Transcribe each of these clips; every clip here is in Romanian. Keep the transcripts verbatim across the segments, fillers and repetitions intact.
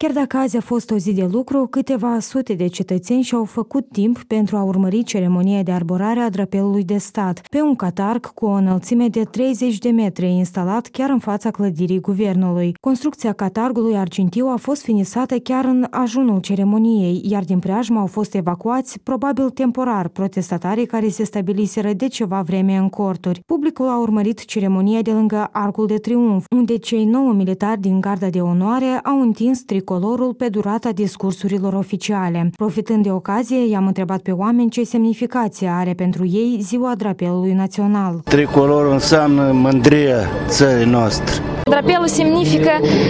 Chiar dacă azi a fost o zi de lucru, câteva sute de cetățeni și-au făcut timp pentru a urmări ceremonia de arborare a drapelului de stat, pe un catarg cu o înălțime de treizeci de metri instalat chiar în fața clădirii guvernului. Construcția catargului argintiu a fost finisată chiar în ajunul ceremoniei, iar din preajmă au fost evacuați, probabil temporar, protestatarii care se stabiliseră de ceva vreme în corturi. Publicul a urmărit ceremonia de lângă Arcul de Triunf, unde cei nouă militari din Garda de Onoare au întins tricolorul pe durata discursurilor oficiale. Profitând de ocazie, i-am întrebat pe oameni ce semnificație are pentru ei Ziua Drapelului Național. Tricolorul înseamnă mândria țării noastre. Drapelul semnifică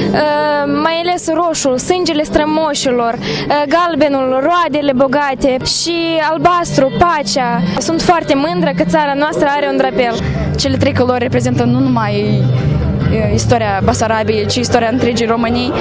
mai ales roșu, sângele strămoșilor, galbenul, roadele bogate și albastru, pacea. Sunt foarte mândră că țara noastră are un drapel. Cele trei culori reprezintă nu numai istoria Basarabiei, ci istoria întregii României.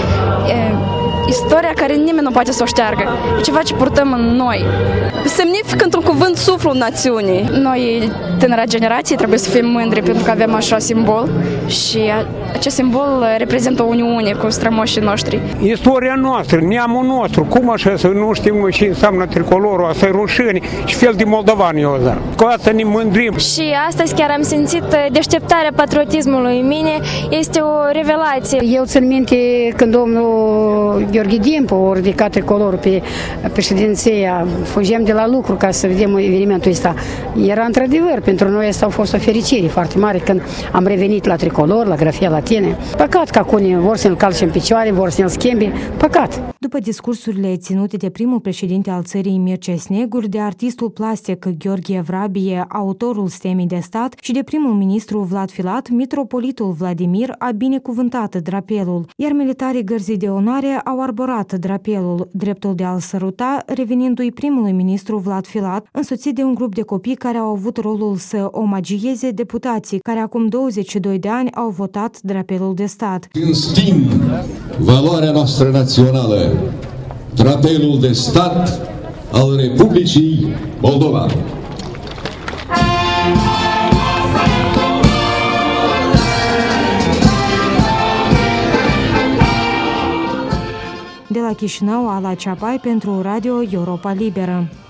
Istoria care nimeni nu poate să o șteargă. E ceva ce purtăm în noi. Semnifică într-un cuvânt suflul națiunii. Noi, tânăra generație, trebuie să fim mândri pentru că avem așa simbol și acest simbol reprezintă o uniune cu strămoșii noștri. Istoria noastră, neamul nostru, cum așa să nu știm ce înseamnă tricolorul, asta e rușine și fel de moldovani eu, dar cu asta ne mândrim. Și astăzi chiar am simțit deșteptarea patriotismului în mine, este o revelație. Eu țin minte când domnul Gheorghe Dimpu a ridicat tricolorul pe președinția, fugeam de la lucru ca să vedem evenimentul ăsta. Era într-adevăr, pentru noi asta a fost o fericire foarte mare când am revenit la tricolor, la grafia latine. Păcat că unii vor să-l calce în picioare, vor să-l schimbe, păcat. După discursurile ținute de primul președinte al țării Mircea Snegur, de artistul plastic Gheorghe Evrabie, autorul stemei de stat, și de primul ministru Vlad Filat, mitropolitul Vladimir a binecuvântat drapelul, iar militarii Gărzii de Onoare au arborat drapelul, dreptul de a-l săruta, revenindu-i primului ministru Vlad Filat, însoțit de un grup de copii care au avut rolul să omagieze deputații, care acum douăzeci și doi de ani au votat drapelul de stat. Cinstim valoarea noastră națională, drapelul de stat al Republicii Moldova. De la Chișinău, Ala Ceapai pentru Radio Europa Liberă.